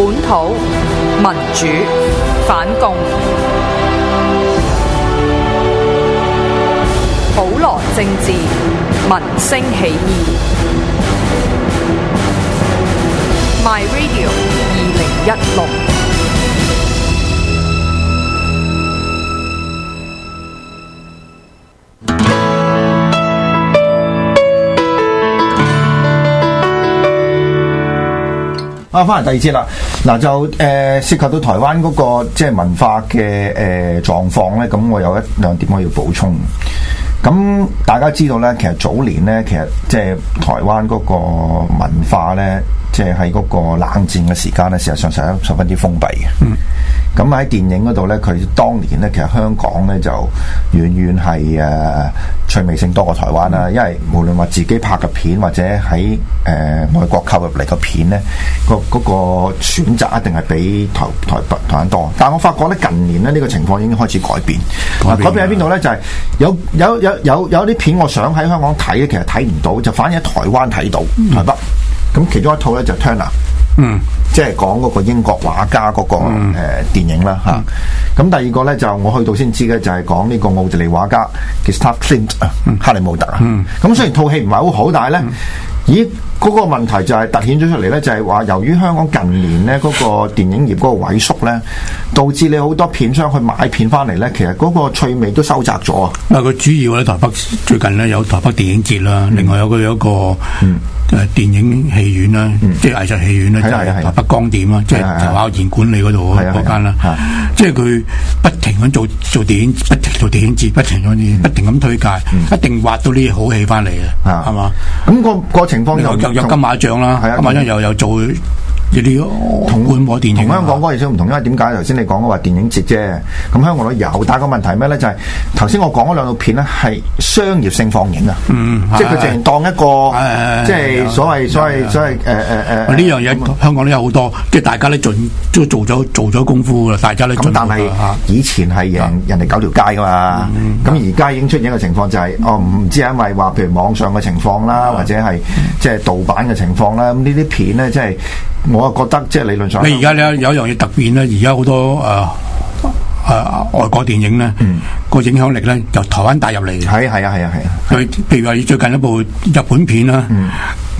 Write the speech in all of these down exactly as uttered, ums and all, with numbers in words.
本土民主反共，普羅政治民聲起義。My Radio 二零一六。 啊，翻嚟第二節啦，嗱就誒、呃、涉及到台灣嗰、那個即係文化嘅誒狀況咧，咁我有一兩點我要補充。咁大家知道咧，其實早年咧，其實即係台灣嗰個文化咧，即係喺嗰個冷戰嘅時間咧，事實上係十分之封閉嘅。嗯。咁喺電影嗰度咧，佢當年咧，其實香港咧就遠遠係誒趣味性多過台灣啦。因為無論話自己拍嘅片，或者喺誒、呃、外國購入嚟嘅片咧，個嗰個選擇一定係比台台北台灣多。但係我發覺咧，近年咧呢、這個情況已經開始改變。改變喺邊度咧？就係、是、有有有有有啲片我想喺香港睇咧，其實睇唔到，就反而喺台灣睇到、嗯、台北。咁其中一套咧就 Turner。嗯，即係講嗰個英國畫家嗰、那個誒、嗯呃、電影啦吓，咁、嗯、第二個咧就我去到先知嘅就係講呢個奧地利畫家 Gustav Klimt 啊，哈利姆特啊，咁、嗯、雖然套戲唔係好好，但係咧，嗯、咦嗰、那個問題就係凸顯咗出嚟咧，就係話由於香港近年咧嗰、那個電影業嗰個萎縮咧，導致你好多片商去買片翻嚟咧，其實嗰個趣味都收窄咗啊。啊， 佢主要咧台北最近咧有台北電影節啦，嗯、另外有個有一個誒、嗯、電影戲院啦，嗯、即係藝術戲院咧。係台北光點啦，即係台灣演管理嗰度嗰間啦，即係佢不停咁做做電影，不停做電影節，不停咁不停咁推介，一定挖到呢啲好戲翻嚟嘅，係嘛？咁個個情況又有金馬獎啦，金馬獎又有做呢啲同本土電影， 同香港嗰個嘢唔同，因為點解頭先你講嘅話電影節啫，咁香港都有，但係個問題咩咧？就係頭先我講嗰兩套片咧係商業性放映啊，即係佢淨係當一個即係所謂所謂所謂誒誒誒呢樣嘢，香港都有好多，即係大家都盡都做咗做咗功夫啦，大家都咁，但係以前係贏人哋九條街噶嘛，咁而家已經出現一個情況就係哦唔知係因為話譬如網上嘅情況啦，或者係即係盜版嘅情況啦，咁呢啲片咧即係。我啊覺得即係理論上， 你而家咧有一樣嘢突變咧，而家好多誒誒、呃呃、外國電影咧，個、嗯、影響力咧由台灣帶入嚟嘅。係係啊係啊係啊！ 佢譬如話最近一部日本片啦，嗯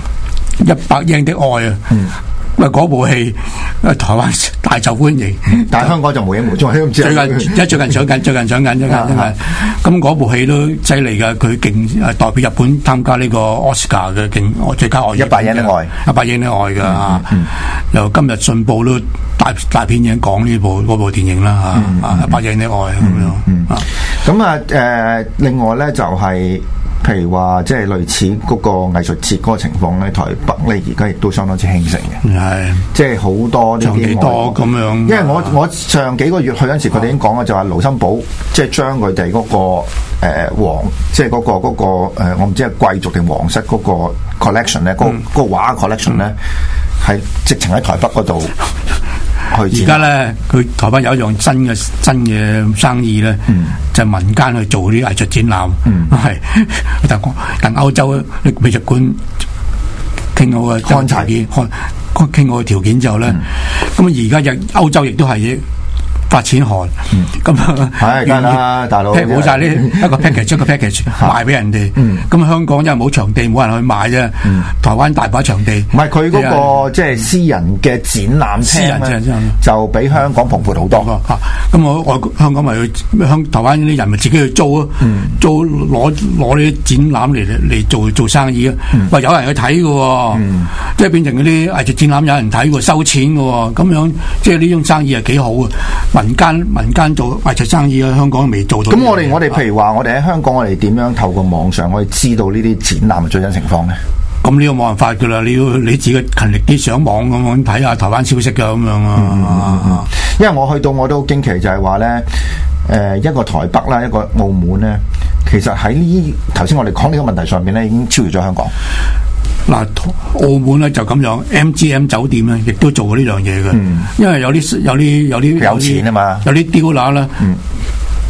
《一百英的愛》啊。嗯喂，嗰部戲台灣大受歡迎， 但係香港就無影無蹤。 最近一最近上緊，最近上緊，真係真係。咁嗰部戲都犀利㗎，佢競誒代表日本參加呢個奧斯卡嘅競最佳外語。 一百英的愛， 一百英的愛㗎嚇。由今日信報都大大片已經講呢部嗰部電影啦嚇，一百英的愛咁樣。 咁啊誒，另外咧就係。譬如話，即係類似嗰個藝術節嗰個情況咧，台北咧而家亦都相當之興盛嘅，係即係好多呢啲多咁樣。 因為我我上幾個月去嗰陣時，佢哋已經講嘅就話盧森堡即係將佢哋嗰個誒、呃、皇，即係嗰、嗰個嗰、嗰個呃、我唔知係貴族定皇室嗰個 collection 咧，嗰、嗯、嗰個畫 collection 咧係直情喺台北嗰度。 而家咧，佢台灣有一樣新嘅新嘅生意咧，嗯、就係民間去做啲藝術展覽，係、嗯。但但歐洲美術館傾好嘅條件，傾傾好嘅條件之後咧，咁而家亦歐洲亦都係發錢寒，咁啊， 係梗啦，大佬， 冇晒呢一個 package 一個 package 賣俾人哋，咁香港因為冇場地，冇人去買啫。台灣大把場地， 唔係佢嗰個即係私人嘅展覽廳咧，就比香港蓬勃好多。 咁我外香港咪去香台灣啲人咪自己去租啊，租攞攞呢啲展覽嚟嚟做做生意啊。喂，有人去睇嘅，即係變成嗰啲藝術展覽有人睇嘅，收錢嘅，咁樣即係呢種生意係幾好啊。民間民間做藝術生意啊，香港未做到。 咁我哋我哋譬如話，我哋喺香港，我哋點樣透過網上可以知道呢啲展覽嘅最新情況咧？ 咁呢個冇辦法噶啦，你要你自己勤力啲上網咁樣睇下台灣消息噶咁樣啊。嗯嗯嗯、 因為我去到我都好驚奇，就係話咧，誒、呃、一個台北啦，一個澳門咧，其實喺呢頭先我哋講呢個問題上邊咧，已經超越咗香港。 嗱，澳門咧就咁樣 ，M G M 酒店咧亦都做過呢樣嘢嘅，嗯、因為有啲有啲有啲有錢啊嘛， 有啲雕乸啦，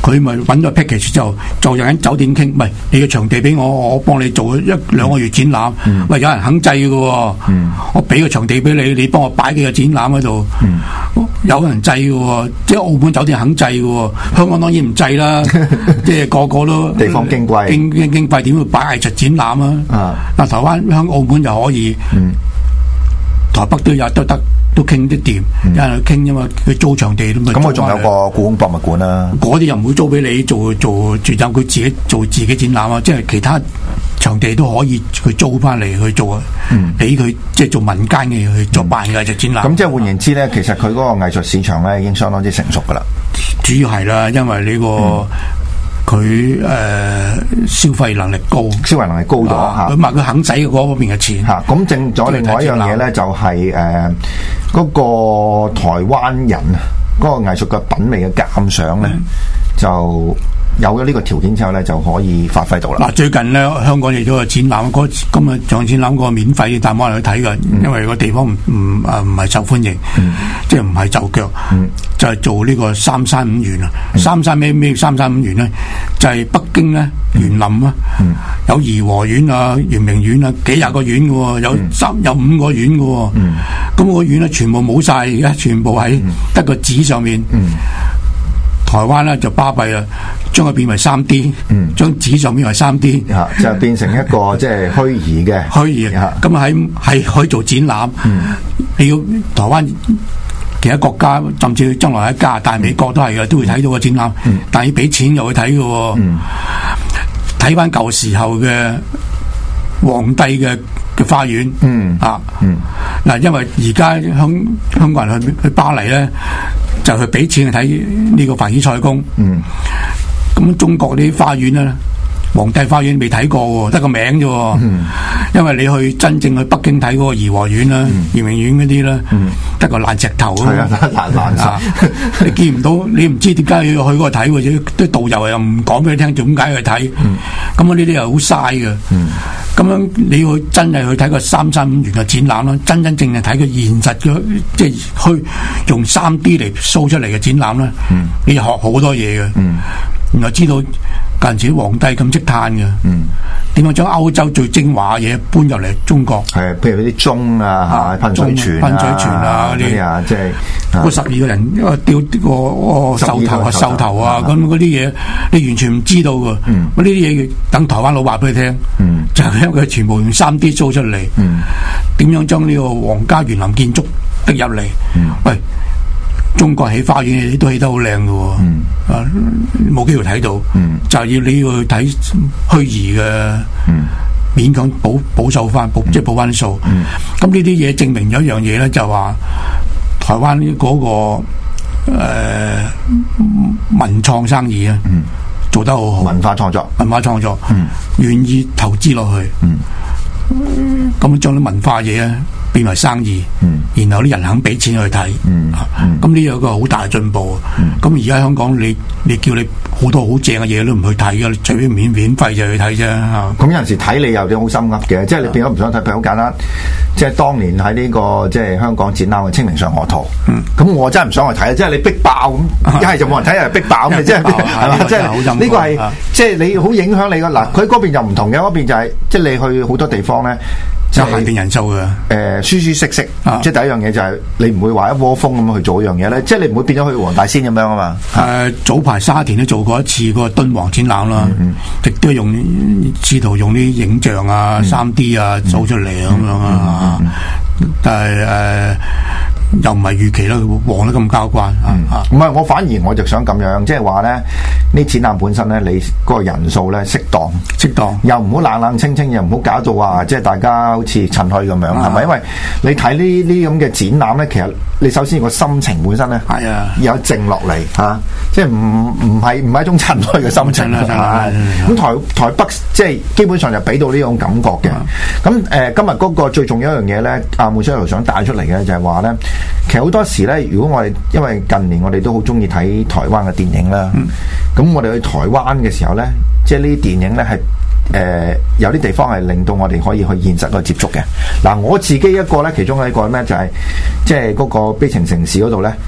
佢咪揾咗 package 之後，就有間酒店傾，喂，你嘅場地俾我，我幫你做一兩個月展覽。嗯、喂，有人肯制嘅喎，嗯、我俾個場地俾你，你幫我擺幾個展覽喺度。嗯、有人制嘅喎，即係澳門酒店肯制嘅喎，香港當然唔制啦。即係個個都地方矜貴， 矜矜矜貴點會擺藝術展覽啊？嗱、啊，台灣、香澳門就可以，嗯、台北都有都得。都傾得掂，有人去傾啫嘛。佢租場地都咪。咁佢仲有個故宮博物館啦。 嗰啲又唔會租俾你做做住宅，佢自己做自己展覽啊。即係其他場地都可以去租翻嚟去做啊。俾佢、嗯、即係做民間嘅嘢去做辦嘅藝術展覽。咁、嗯、即係換言之咧，其實佢嗰個藝術市場咧已經相當之成熟噶啦。 主要係啦，因為呢、呢個。嗯佢誒、呃、消費能力高， 消費能力高咗嚇。 佢話佢肯使嗰方面嘅錢嚇。咁正咗另外一樣嘢咧，就係誒嗰個台灣人嗰、嗰個藝術嘅品味嘅鑑賞咧，嗯、就有咗呢個條件之後咧，就可以發揮到啦。嗱， 最近咧香港亦都有展覽，嗰今日上展覽個免費，但冇人去睇嘅，嗯、因為個地方唔唔啊唔係受歡迎，嗯、即係唔係就腳。嗯就係做呢個三山五園啊！嗯、三山咩咩三山五園咧？就係、是、北京咧園林啊，嗯、有頤和園啊、圓明園啊，幾廿個園嘅喎，有三有五個園嘅喎。咁、嗯、個園咧全部冇晒，而家全部喺得個紙上面。嗯、台灣咧就巴閉啊，將佢變為三 D， 將紙上變為三 D，、嗯、 就變成一個即係虛擬嘅虛擬。咁喺係可以做展覽。嗯、你要台灣。其他國家甚至將來喺加拿大、美國都係嘅，都會睇到個展覽。嗯、但係要俾錢又去睇嘅。睇翻舊時候嘅皇帝嘅嘅花園。嗯、啊，嗱、嗯，因為而家香香港人去去巴黎咧，就去俾錢去睇呢個凡爾賽宮。咁、嗯、中國啲花園咧。皇帝花園未睇過喎，得個名啫。嗯、因為你去真正去北京睇嗰個頤和園啦、圓明園嗰啲啦，得、嗯、個爛石頭咯。係啊，爛爛晒，你見唔到，你唔知點解要去嗰個睇，或者啲導遊又唔講俾你聽，點解去睇？咁啊呢啲又好嘥嘅。咁、嗯、樣你去真係去睇個三山五園嘅展覽啦，真真正正睇個現實嘅，即係去用三 D 嚟 show 出嚟嘅展覽啦。嗯、你學好多嘢嘅，嗯、然後知道。近時皇帝咁識嘆嘅，點樣將歐洲最精華嘅嘢搬入嚟中國？係，譬如啲鐘啊、嚇噴水泉啊、噴水泉啊嗰啲啊，即係嗰十二個人一個吊個個獸頭啊、獸頭啊咁嗰啲嘢，你完全唔知道嘅。咁呢啲嘢等台灣佬話俾你聽，就係因為佢全部用三 D show 出嚟，點樣將呢個皇家園林建築逼入嚟？喂！中國起花園都起得好靚嘅，嗯、啊冇機會睇到，嗯、就要你要去睇虛擬嘅，嗯、勉強保保守翻，保即係保翻數。咁呢啲嘢證明咗一樣嘢咧，就話台灣嗰、那個誒、呃、文創生意啊，嗯、做得好好，文化創作，文化創作，願、嗯、意投資落去，咁將啲文化嘢啊。變為生意，嗯、然後啲人肯俾錢去睇，咁呢有個好大嘅進步。咁而家香港你你叫你好多好正嘅嘢都唔去睇嘅，隨便免免費就去睇啫。咁有陣時睇你有啲好心噏嘅，即係你變咗唔想睇，譬如好簡單，即係當年喺呢、這個即係香港展覽嘅《清明上河圖》，咁、嗯、我真係唔想去睇，即係你逼爆咁，一係就冇人睇，一係逼爆咁，即係係嘛？即係呢個係即係你好影響你個嗱，佢嗰邊就唔同嘅，嗰邊就係、是、即係你去好多地方咧。就限定人數嘅，誒、呃，舒舒適適，啊、即係第一樣嘢就係你唔會話一窩蜂咁去做一樣嘢咧，即係你唔會變咗去黃大仙咁樣啊嘛。誒、呃，早排沙田都做過一次個敦煌展覽啦，亦、嗯嗯、都用試圖用啲影像啊、三、嗯、D 啊做出嚟咁樣啊，嗯嗯嗯、但係誒。呃又唔係預期啦，黃得咁交關啊！唔係、嗯，我反而我就想咁樣，即係話咧，呢展覽本身咧，你嗰個人數咧適當，適當又唔好冷冷清清，又唔好搞到話即係大家好似趁墟咁樣，係咪、啊？因為你睇呢啲咁嘅展覽咧，其實你首先個心情本身咧，係啊，有靜落嚟嚇，即係唔唔係唔係一種趁墟嘅心情啦。咁台台北即係基本上就俾到呢種感覺嘅。咁誒、呃，今日嗰個最重要一樣嘢咧，阿梅生想帶出嚟嘅就係話咧。其實好多時咧，如果我哋因為近年我哋都好中意睇台灣嘅電影啦，咁、嗯、我哋去台灣嘅時候咧，即係呢啲電影咧係誒有啲地方係令到我哋可以去現實去接觸嘅。嗱，我自己一個咧，其中一個咧就係、是、即係嗰個悲情城市嗰度咧，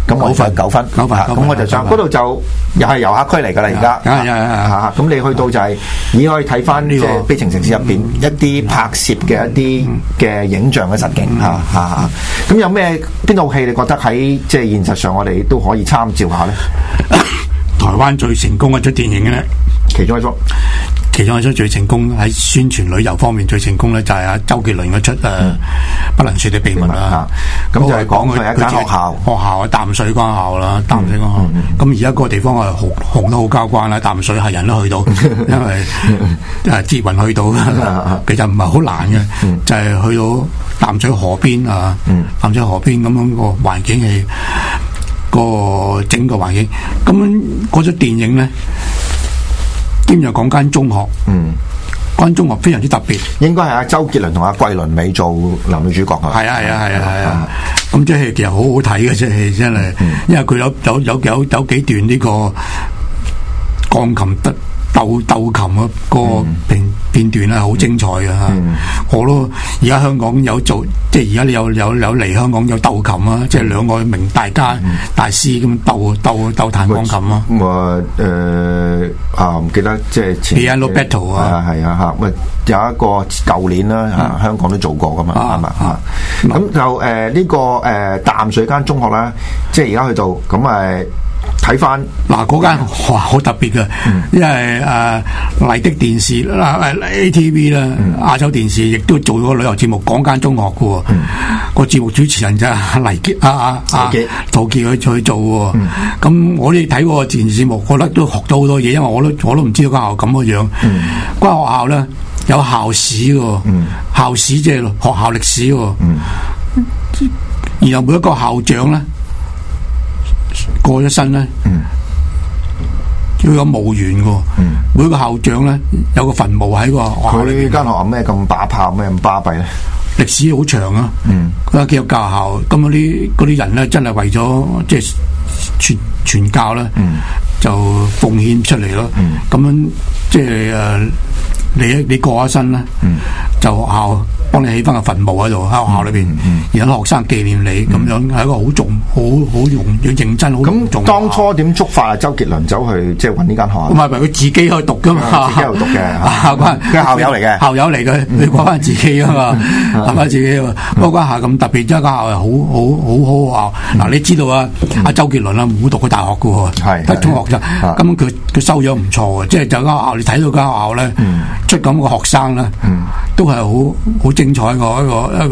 咁我就九分， 九分， 咁我就上嗰度就又係遊客區嚟㗎啦，而家。嚇咁你去到就係已經可以睇翻即係悲情城市入邊一啲拍攝嘅一啲嘅影像嘅實景嚇嚇。咁有咩邊套戲你覺得喺即係現實上我哋都可以參照下咧？ 台灣最成功一出電影咧， 其中一出。 其中一出最成功喺宣傳旅遊方面最成功咧，就係阿周杰倫嗰出誒不能説的秘密啦。 咁就係講佢一間學校， 學校啊淡水關校啦，淡水關校。咁而家嗰個地方係紅紅得好交關啦，淡水係人都去到，因為誒捷運去到，其實唔係好難嘅，就係去到淡水河邊啊，淡水河邊咁樣個環境係個整個環境。咁嗰出電影咧。兼又講間中學，嗯，間中學非常之特別， 應該係阿周杰倫同阿桂綸鎂做男女主角係。 係啊係啊係啊係啊，咁即係其實好好睇嘅，即係真係，因為佢有有有有有幾段呢個鋼琴得鬥鬥琴嘅個片片段咧，好精彩嘅嚇。我都而家香港有做，即係而家你有有有嚟香港有鬥琴啊，即係兩個名大家大師咁鬥鬥鬥彈鋼琴啊。 咁啊誒啊唔記得即係前 Piano Battle 啊， 係啊嚇，咪有一個舊年啦嚇，香港都做過噶嘛係嘛嚇。咁就誒呢個誒淡水間中學啦，即係而家去到咁誒。睇翻嗱嗰間學校好特別嘅，嗯、因為誒麗的電視啦、誒 A T V 啦、亞洲電視亦都做咗個旅遊節目講間中學嘅喎，嗯、個節目主持人就係黎傑啊啊啊陶傑去去做喎，咁、嗯、我哋睇嗰個電視節目，覺得都學到好多嘢，因為我都我都唔知道間學校咁嘅樣，嗯、間學校咧有校史嘅，嗯、校史即係學校歷史喎，嗯、然後每一個校長咧。過咗身咧，嗯、要有墓園嘅，嗯、每個校長咧有個墳墓喺個學校裏邊。佢間學校咩咁把炮咩咁巴閉咧？歷史好長啊！佢話基督教校，咁嗰啲嗰啲人咧，真係為咗即係傳傳教咧，嗯、就奉獻出嚟咯。咁、嗯、樣即係誒，你你過咗身咧，嗯、就學校。幫你起翻個墳墓喺度喺學校裏邊，嗯、然後學生紀念你咁、嗯、樣，係一個好重、好好用、要認真、好重。咁當初點觸發啊？周杰倫走去即係揾呢間學校？ 唔係唔係，佢自己去讀噶嘛？ 自己喺度讀嘅， 校關佢校友嚟嘅， 校友嚟嘅，你講翻自己啊嘛，講翻自己啊嘛。不過間校咁特別，即係間校係好好好好學校。嗱，你知道啊？阿周杰倫啊，冇讀過大學噶喎，得中學啫。咁佢佢修養唔錯嘅，即係就間學校，你睇到間學校咧，出咁個學生咧，都係好好。精彩個一個一個誒誒，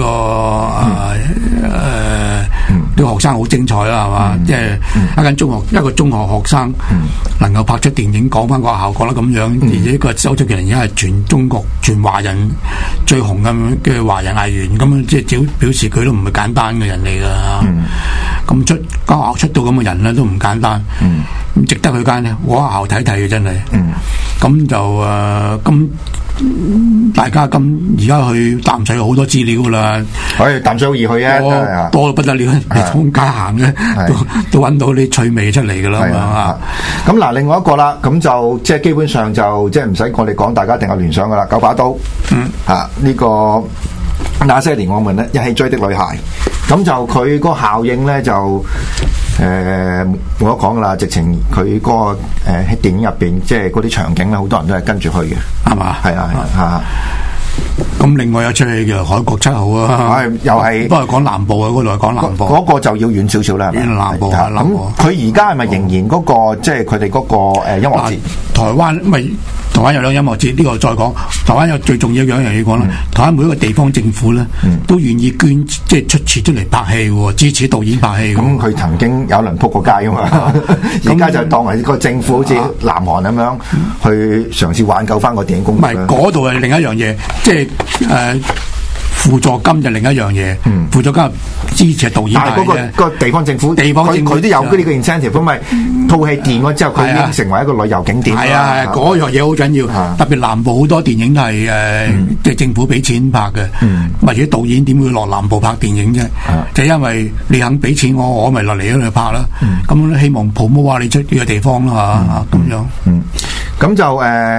啲學生好精彩啦，係嘛？即係一間中學，一個中學學生能夠拍出電影，講翻個學校講得咁樣，而且個周杰倫而家係全中國全華人最紅咁嘅華人藝員，咁樣即係表表示佢都唔係簡單嘅人嚟噶。咁出間學校出到咁嘅人咧，都唔簡單。咁值得去間咧，我學校睇睇嘅真係。咁就誒咁。大家咁而家去淡水好多資料噶啦， 可以淡水好易去啊， 多多到不得了，你通街行咧都都揾到啲趣味出嚟噶啦。 咁嗱，另外一個啦，咁就即係基本上就即係唔使我哋講，大家一定有聯想噶啦。九把刀，嗯，吓呢個那些年我們咧一起追的女孩，咁就佢個效應咧就誒冇得講噶啦，直情佢嗰個誒喺電影入邊，即係嗰啲場景咧，好多人都係跟住去嘅，係嘛？係啊，係啊。 咁另外有出戲叫《海角七號》啊， 又係都係講南部啊，嗰度係講南部， 嗰個就要遠少少啦，係咪？ 南部啊， 咁佢而家係咪仍然嗰個即係佢哋嗰個誒音樂節？ 台灣咪台灣有兩音樂節，呢個再講。台灣有最重要一樣嘢要講啦，台灣每一個地方政府咧都願意捐，即係出錢出嚟拍戲喎，支持導演拍戲。 咁佢曾經有輪撲過街噶嘛，而家就當為個政府好似南韓咁樣去嘗試挽救翻個電影工業。唔係， 嗰度係另一樣嘢。即係誒輔助金就另一樣嘢，輔助金支持導演。 但係嗰個個地方政府， 地方政府佢都有呢個 incentive，咁咪套戲電咗之後，佢已經成為一個旅遊景點。 係啊，嗰樣嘢好緊要。特別南部好多電影都係誒，即係政府俾錢拍嘅。或者導演點會落南部拍電影啫？就因為你肯俾錢我，我咪落嚟嗰度拍啦。咁希望 promote 你出呢個地方啦嚇，咁樣。 咁就誒。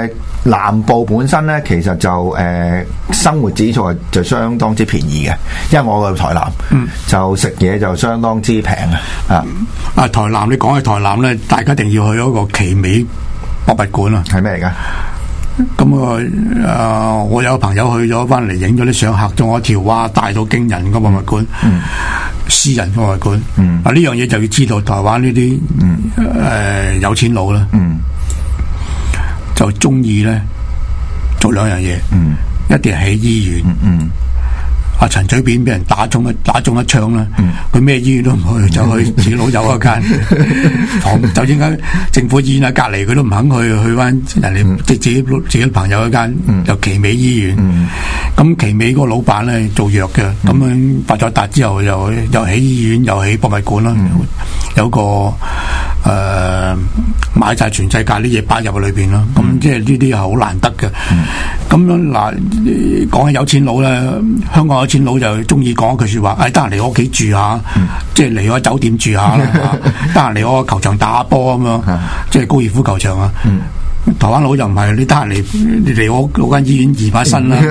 南部本身咧，其實就誒、呃、生活指數就相當之便宜嘅，因為我去台南，嗯、就食嘢就相當之平嘅啊！ 啊，台南你講起台南咧，大家一定要去嗰個奇美博物館啊！ 係咩嚟㗎？ 咁啊，誒、呃，我有個朋友去咗翻嚟，影咗啲相，嚇咗我一跳，哇！大到驚人個博物館，嗯、私人博物館。嗯、啊，呢樣嘢就要知道台灣呢啲誒有錢佬啦。嗯就中意咧做兩樣嘢，嗯、一定係起醫院。嗯，阿陳水扁俾人打中一打中一槍啦，佢咩、嗯、醫院都唔去，就去自己老友嗰間房，就應該政府醫院喺隔籬，佢都唔肯去，去翻人哋即係自己自己朋友嗰間，嗯、就奇美醫院。咁、嗯、奇美嗰個老闆咧做藥嘅，咁、嗯、樣發咗達之後又又起醫院，又起博物館啦，嗯、有個誒、呃、買晒全世界啲嘢擺入去裏邊咯。咁、嗯、即係呢啲係好難得嘅。咁、嗯、樣嗱，講起有錢佬咧，香港有錢佬就中意講一句說話，誒，得閒嚟我屋企住下，嗯、即係嚟我酒店住下啦，得閒嚟我球場打下波咁樣，即係高爾夫球場啊。嗯、台灣佬就唔係，你得閒嚟你嚟我嗰間醫院移把身啦，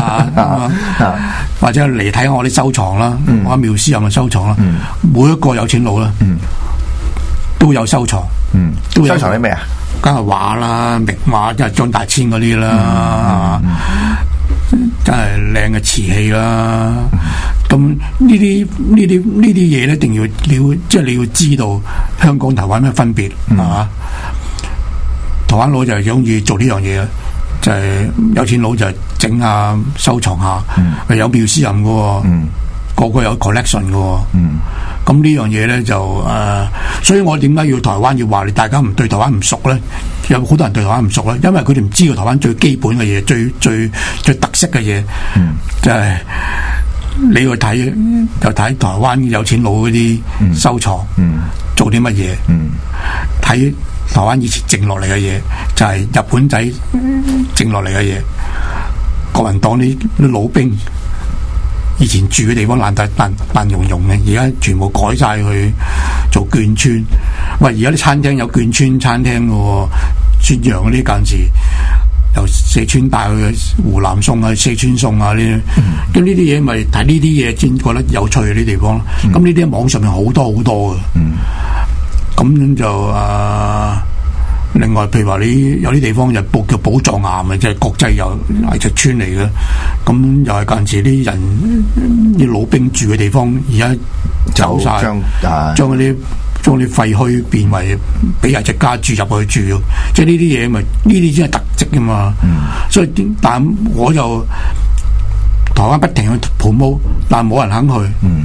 或者嚟睇下我啲收藏啦，嗯、我廟師有冇收藏啦？嗯、每一個有錢佬啦，嗯、都有收藏，嗯、都有收藏啲咩啊？ 梗係畫啦，名畫即係張大千嗰啲啦。嗯嗯真係靚嘅瓷器啦，咁呢啲呢啲呢啲嘢咧，一定要你要即係你要知道香港台灣咩分別係嘛？台灣佬就係中意做呢樣嘢，就係、是、有錢佬就整下收藏下，嗯、有廟私人嘅，嗯、個個有 collection 嘅，咁呢樣嘢咧就誒、呃，所以我點解要台灣要話你大家唔對台灣唔熟咧？有好多人對台灣唔熟咧，因為佢哋唔知道台灣最基本嘅嘢，最最最特色嘅嘢，嗯、就係你去睇就睇台灣有錢佬嗰啲收藏，嗯嗯、做啲乜嘢，睇、嗯、台灣以前剩落嚟嘅嘢，就係、是、日本仔剩落嚟嘅嘢，國民黨啲啲老兵以前住嘅地方爛大爛爛溶溶嘅，而家全部改晒去做眷村。喂，而家啲餐廳有眷村餐廳嘅，宣揚嗰啲間時由四川帶去湖南餸啊、四川餸啊呢啲，咁呢啲嘢咪睇呢啲嘢先覺得有趣嘅啲地方。咁呢啲喺網上面好多好多嘅，咁、嗯、就啊。另外，譬如話你有啲地方就報叫寶藏岩嘅，即係國際又藝術村嚟嘅，咁又係間時啲人啲老兵住嘅地方，而家走晒，將嗰啲將啲廢墟變為俾藝術家住入去住，即係呢啲嘢咪呢啲先係特色㗎嘛。嗯、所以但我就台灣不停去 promote，但係冇人肯去。嗯，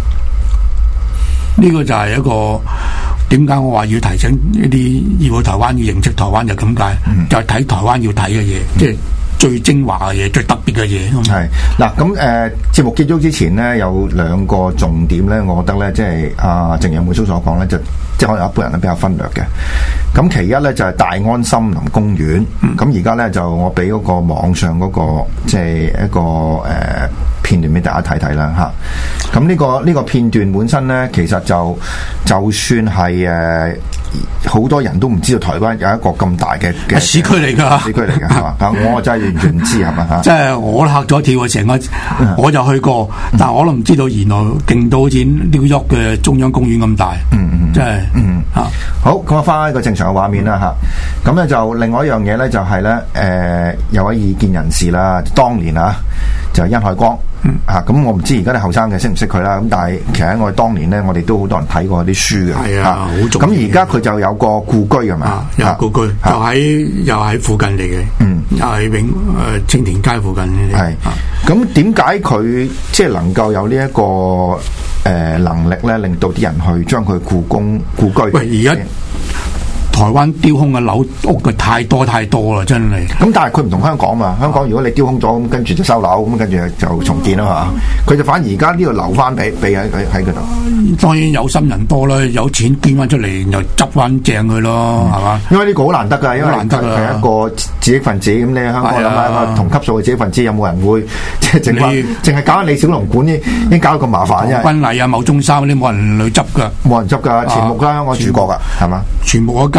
呢個就係一個。點解我話要提醒呢啲要去台灣要認識台灣就咁解，嗯、就係睇台灣要睇嘅嘢，嗯、即係最精華嘅嘢、最特別嘅嘢。 係嗱，咁誒節目結束之前呢，有兩個重點咧，我覺得咧，即係阿鄭楊梅叔所講咧，就即係可能有一般人咧比較忽略嘅。咁其一咧就係、是、大安森林公園，咁而家咧就我俾嗰個網上嗰、那個即係一個誒、呃、片段俾大家睇睇啦嚇。咁呢、這個呢、這個片段本身咧，其實就就算係誒好多人都唔知道台灣有一個咁大嘅嘅市區嚟㗎， 市區嚟㗎係嘛？我真係完全唔知係嘛嚇。 即係我嚇咗跳啊！成個我就去過，嗯、但係我都唔知道原來勁到好似紐約嘅中央公園咁大。嗯嗯，即係嗯嚇。 好，咁我翻一個正常嘅畫面啦嚇。咁咧、嗯、就另外一樣嘢咧，就係咧誒有位異見人士啦，當年啊就係殷海光。嗯啊，咁我唔知而家啲後生嘅識唔識佢啦，咁但係其實我哋當年咧，我哋都好多人睇過啲書嘅。係啊，好重要。咁而家佢就有個故居係嘛？ 有故居，又喺又喺附近嚟嘅。嗯，又喺永誒青田街附近嘅。 係。咁點解佢即係能夠有呢一個誒能力咧，令到啲人去將佢故宮故居？ 喂，而家台灣丟空嘅樓屋嘅太多太多啦，真係。 咁但係佢唔同香港嘛，香港如果你丟空咗，咁跟住就收樓，咁跟住就重建啦嘛。佢就反而而家呢度留翻俾俾喺喺喺嗰度。 當然有心人多啦，有錢捐翻出嚟，又執翻正佢咯，係嘛、嗯？因為呢個好難得㗎，因為難得係一個知識分子咁，你喺香港諗下一個同級數嘅知識分子，有冇人會即係淨係淨係搞緊李小龍館，已已經搞到咁麻煩啫。 軍禮啊、牟宗三嗰啲冇人去執㗎， 冇人執㗎，錢穆啦，香港住過㗎，係嘛？ 全部嗰間。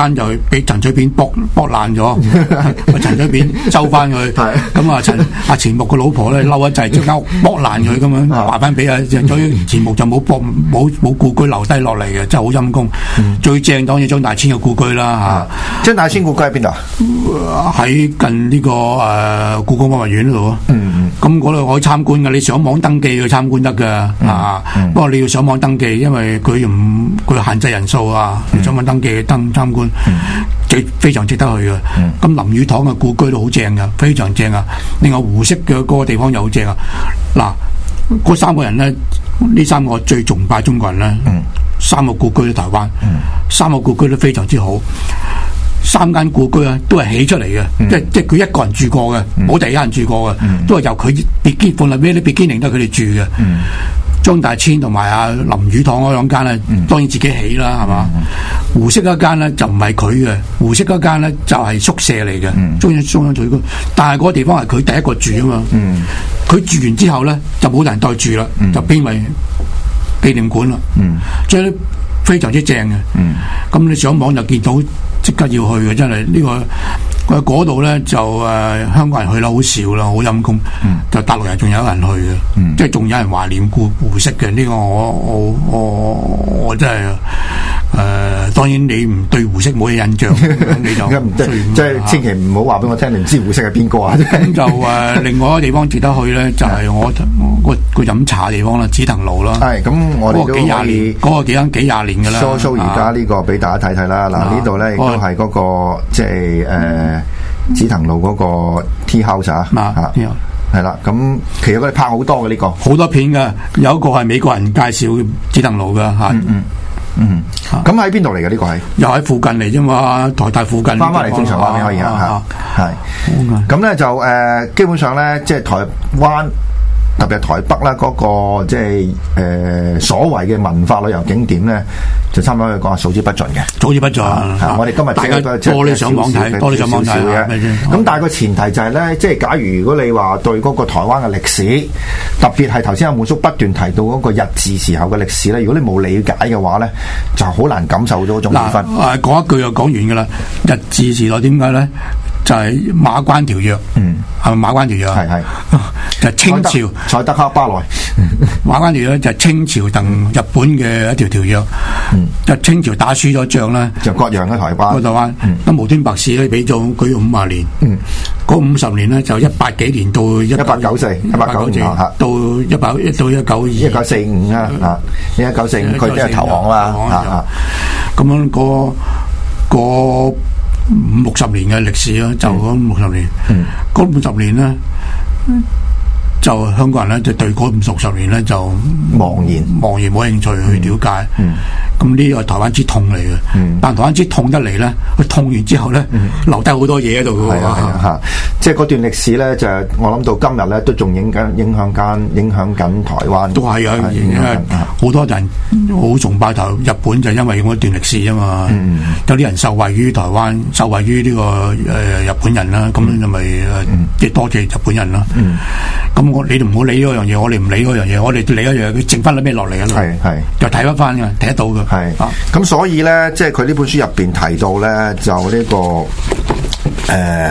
間就俾陳水扁剝剝爛咗，陳水扁收翻佢，咁啊陳阿錢穆個老婆咧嬲一滯，將間屋剝爛佢咁樣話翻俾啊，所以錢穆就冇剝冇冇故居留低落嚟嘅，真係好陰功。嗯、最正當然張大千嘅故居啦嚇， 張大千故居喺邊度？ 喺近呢、這個誒、呃、故宮博物院嗰度啊。嗯，咁嗰度可以參觀嘅，你上網登記去參觀得㗎啊。嗯、不過你要上網登記，因為佢唔佢限制人數啊。嗯、上網登記登參觀，最、嗯、非常值得去嘅。咁、嗯、林語堂嘅故居都好正㗎，非常正啊。另外胡適嘅嗰個地方又好正啊。嗱，嗰三個人咧，呢三個最崇拜中國人咧。嗯三個故居喺台灣，嗯、三個故居都非常之好。三間故居啊，都係起出嚟嘅，嗯、即係即係佢一個人住過嘅，冇、嗯、第二人住過嘅，嗯、都係由佢別建放喺咩啲別建寧都係佢哋住嘅。嗯、張大千同埋阿林語堂嗰兩間咧，嗯、當然自己起啦，係嘛？嗯、胡適嗰間咧就唔係佢嘅，胡適嗰間咧就係宿舍嚟嘅，嗯、中央中央住居。但係嗰個地方係佢第一個住啊嘛。佢、嗯、住完之後咧就冇人再住啦，嗯、就變為紀念館啦，嗯，所以非常之正嘅，嗯，咁你上網就見到即刻要去嘅，真係呢個佢嗰度咧就誒、呃、香港人去啦好少啦，好陰功，嗯，就大陸人仲有人去嘅，嗯，即係仲有人懷念故胡適嘅，呢、這個我我我我真係誒、呃，當然你唔對胡適冇嘢印象，你就即係千祈唔好話俾我聽，你唔知胡適係邊個啊？ 咁就誒、呃、另外一個地方值得去咧，就係、是、我個個飲茶地方啦，紫藤路啦， 係咁我哋都可以嗰個幾間幾廿年嘅啦。 show show 而家呢個俾大家睇睇啦，嗱、啊、呢度咧亦都係嗰個即係誒紫藤路嗰個 tea house 啊，嚇係啦。咁其實佢哋拍好多嘅呢個， 好多片嘅，有一個係美國人介紹紫藤路嘅嚇。嗯嗯嗯，咁喺邊度嚟嘅呢個係？ 又喺附近嚟啫嘛，台大附近。 翻翻嚟正常畫面可以嚇，係。咁咧就誒，基本上咧即係台灣。特別係台北啦，嗰、那個即係誒所謂嘅文化旅遊景點咧，就差唔多可以講係數之不盡嘅， 數之不盡。啊、 我哋今日大家多啲上網睇，多啲上網睇嘅。 咁但係個前提就係、是、咧，即係假如如果你話對嗰個台灣嘅歷史，特別係頭先阿滿叔不斷提到嗰個日治時候嘅歷史咧，如果你冇理解嘅話咧，就好難感受到嗰種氣氛。 嗱，講一句就講完㗎啦。日治時代點解咧？就係馬關條約，嗯，係咪馬關條約？係係，就清朝塞德克巴萊馬關條約就係清朝同日本嘅一條條約，嗯，就清朝打輸咗仗咧， 就割讓喺台灣， 台灣，咁無端白事咧俾咗佢五十年，嗯，嗰五十年咧就一八幾年到一八九四，一八九五到一百一到一九二， 一九四五啊，啊，一九四五佢即係投降啦，啊， 咁樣個個。五六十年嘅歷史咯，就嗰五六十年，嗰五十年咧，就香港人咧就對嗰五六十年咧就茫然茫然冇興趣去了解。咁呢個係台灣之痛嚟嘅，嗯、但台灣之痛得嚟咧，佢痛完之後咧，嗯、留低好多嘢喺度嘅喎。係啊係啊嚇！ 即係嗰段歷史咧，就係我諗到今日咧，都仲影緊影響緊影響緊台灣。 都係啊，影響好多人好崇拜台日本，就因為嗰段歷史啊嘛。嗯、有啲人受惠於台灣，受惠於呢、呢個誒、呃、日本人啦，咁樣就咪即係多謝日本人啦。咁、嗯、我你哋唔好理嗰樣嘢，我哋唔理嗰樣嘢，我哋理一樣，佢剩翻啲咩落嚟啊？係係，就睇得翻嘅，睇得到嘅。 係，咁所以咧，即係佢呢本書入邊提到咧，就呢、這個誒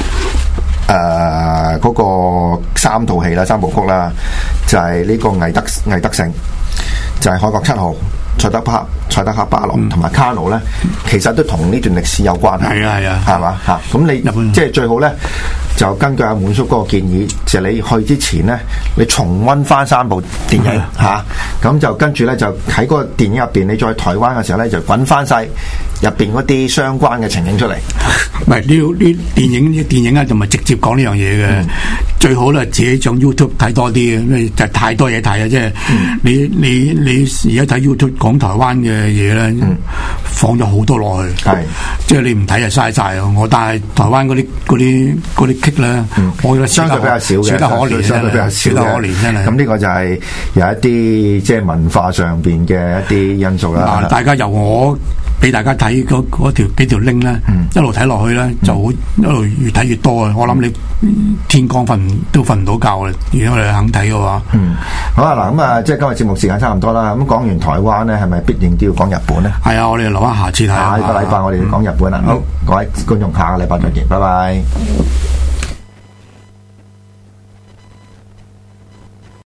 誒嗰個三套戲啦，三部曲啦，就係、是、呢個魏德魏德勝，就係、是、海角七號、塞德克塞德克巴萊同埋卡奴咧，其實都同呢段歷史有關係。係啊係啊，係嘛嚇？咁你本即係最好咧。就根據阿滿叔嗰個建議，就係、你去之前咧，你重溫翻三部電影嚇，咁、嗯啊、就跟住咧就喺嗰個電影入邊，你再台灣嘅時候咧，就揾翻晒入邊嗰啲相關嘅情景出嚟。 唔係呢呢電影啲電影咧，就唔係直接講呢樣嘢嘅。嗯、最好咧自己上 YouTube 睇多啲嘅，因為就太多嘢睇啊！即係、嗯、你你你而家睇 YouTube 講台灣嘅嘢咧，嗯、放咗好多落去，係即係你唔睇就嘥晒啊！我但係台灣嗰啲嗰啲嗰啲。咧，嗯、我覺得相對比較少嘅，少得可憐，相對比較少得可憐真係。咁呢個就係有一啲即係文化上邊嘅一啲因素啦。大家由我俾大家睇嗰嗰條幾條 link 咧，嗯、一路睇落去咧，就好一路越睇越多啊！我諗你天光瞓都瞓唔到覺啊！如果你肯睇嘅話， 嗯，好啊嗱，咁啊，即係今日節目時間差唔多啦。咁講完台灣咧，係咪必定都要講日本咧？ 係啊，我哋留翻下次睇。 下個禮拜我哋講日本啦。嗯、好，各位觀眾，下個禮拜再見，拜拜。